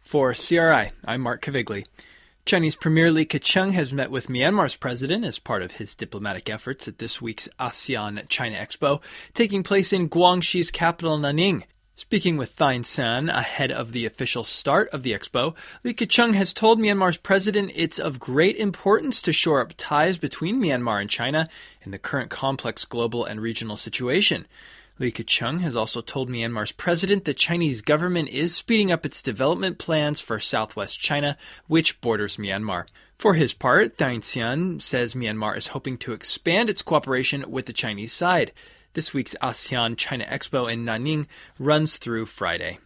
For CRI, I'm Mark Cavigli. Chinese Premier Li Keqiang has met with Myanmar's president as part of his diplomatic efforts at this week's ASEAN-China Expo, taking place in Guangxi's capital Nanning. Speaking with Thein Sein ahead of the official start of the expo, Li Keqiang has told Myanmar's president it's of great importance to shore up ties between Myanmar and China in the current complex global and regional situation. Li Keqiang has also told Myanmar's president the Chinese government is speeding up its development plans for southwest China, which borders Myanmar. For his part, Thein Sein says Myanmar is hoping to expand its cooperation with the Chinese side. This week's ASEAN-China Expo in Nanning runs through Friday.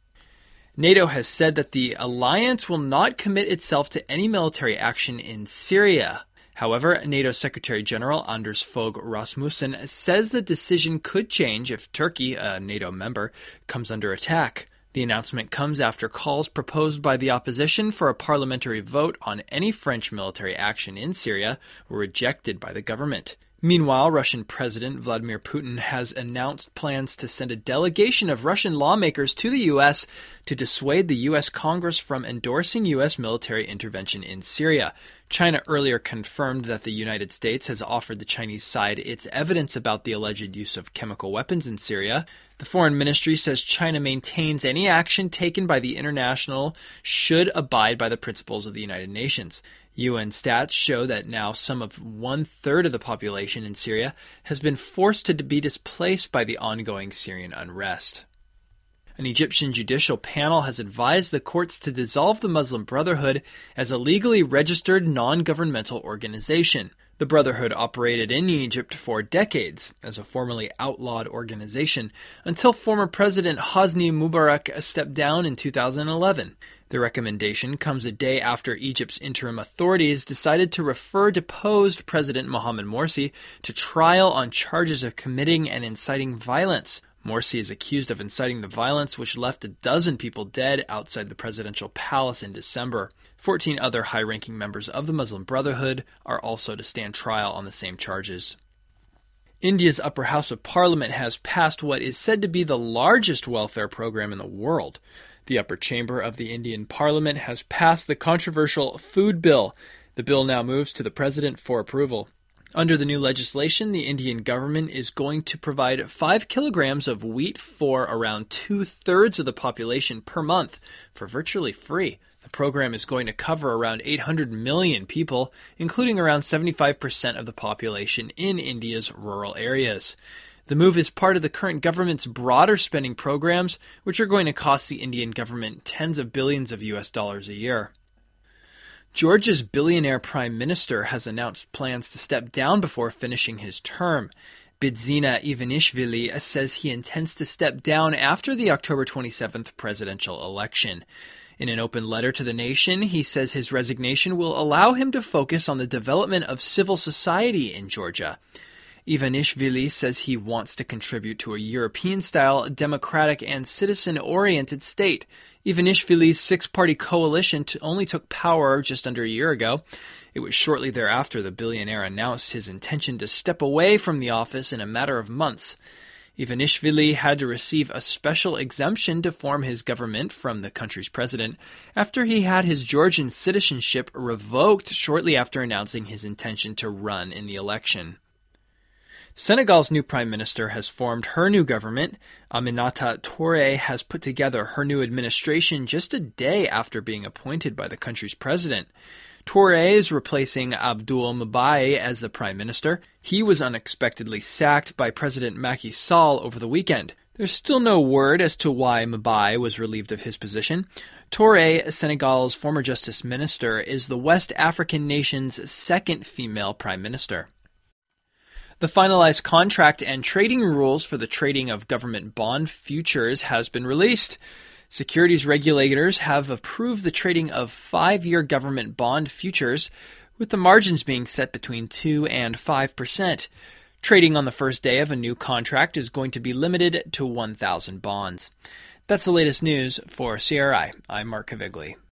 NATO has said that the alliance will not commit itself to any military action in Syria. However, NATO Secretary General Anders Fogh Rasmussen says the decision could change if Turkey, a NATO member, comes under attack. The announcement comes after calls proposed by the opposition for a parliamentary vote on any French military action in Syria were rejected by the government. Meanwhile, Russian President Vladimir Putin has announced plans to send a delegation of Russian lawmakers to the U.S. to dissuade the U.S. Congress from endorsing U.S. military intervention in Syria. China earlier confirmed that the United States has offered the Chinese side its evidence about the alleged use of chemical weapons in Syria. The Foreign Ministry says China maintains any action taken by the international should abide by the principles of the United Nations. UN stats show that now some of 1/3 of the population in Syria has been forced to be displaced by the ongoing Syrian unrest. An Egyptian judicial panel has advised the courts to dissolve the Muslim Brotherhood as a legally registered non-governmental organization. The Brotherhood operated in Egypt for decades as a formerly outlawed organization until former President Hosni Mubarak stepped down in 2011. The recommendation comes a day after Egypt's interim authorities decided to refer deposed President Mohamed Morsi to trial on charges of committing and inciting violence. Morsi is accused of inciting the violence which left a dozen people dead outside the presidential palace in December. 14 other high-ranking members of the Muslim Brotherhood are also to stand trial on the same charges. India's upper house of parliament has passed what is said to be the largest welfare program in the world. The upper chamber of the Indian parliament has passed the controversial food bill. The bill now moves to the president for approval. Under the new legislation, the Indian government is going to provide 5 kilograms of wheat for around 2/3 of the population per month for virtually free. The program is going to cover around 800 million people, including around 75% of the population in India's rural areas. The move is part of the current government's broader spending programs, which are going to cost the Indian government tens of billions of US dollars a year. Georgia's billionaire prime minister has announced plans to step down before finishing his term. Bidzina Ivanishvili says he intends to step down after the October 27th presidential election. In an open letter to the nation, he says his resignation will allow him to focus on the development of civil society in Georgia. Ivanishvili says he wants to contribute to a European-style, democratic, and citizen-oriented state. Ivanishvili's six-party coalition only took power just under a year ago. It was shortly thereafter the billionaire announced his intention to step away from the office in a matter of months. Ivanishvili had to receive a special exemption to form his government from the country's president after he had his Georgian citizenship revoked shortly after announcing his intention to run in the election. Senegal's new prime minister has formed her new government. Aminata Touré has put together her new administration just a day after being appointed by the country's president. Touré is replacing Abdoul Mbaye as the prime minister. He was unexpectedly sacked by President Macky Sall over the weekend. There's still no word as to why Mbaye was relieved of his position. Touré, Senegal's former justice minister, is the West African nation's second female prime minister. The finalized contract and trading rules for the trading of government bond futures has been released. Securities regulators have approved the trading of 5-year government bond futures, with the margins being set between 2 and 5%. Trading on the first day of a new contract is going to be limited to 1,000 bonds. That's the latest news for CRI. I'm Mark Cavigli.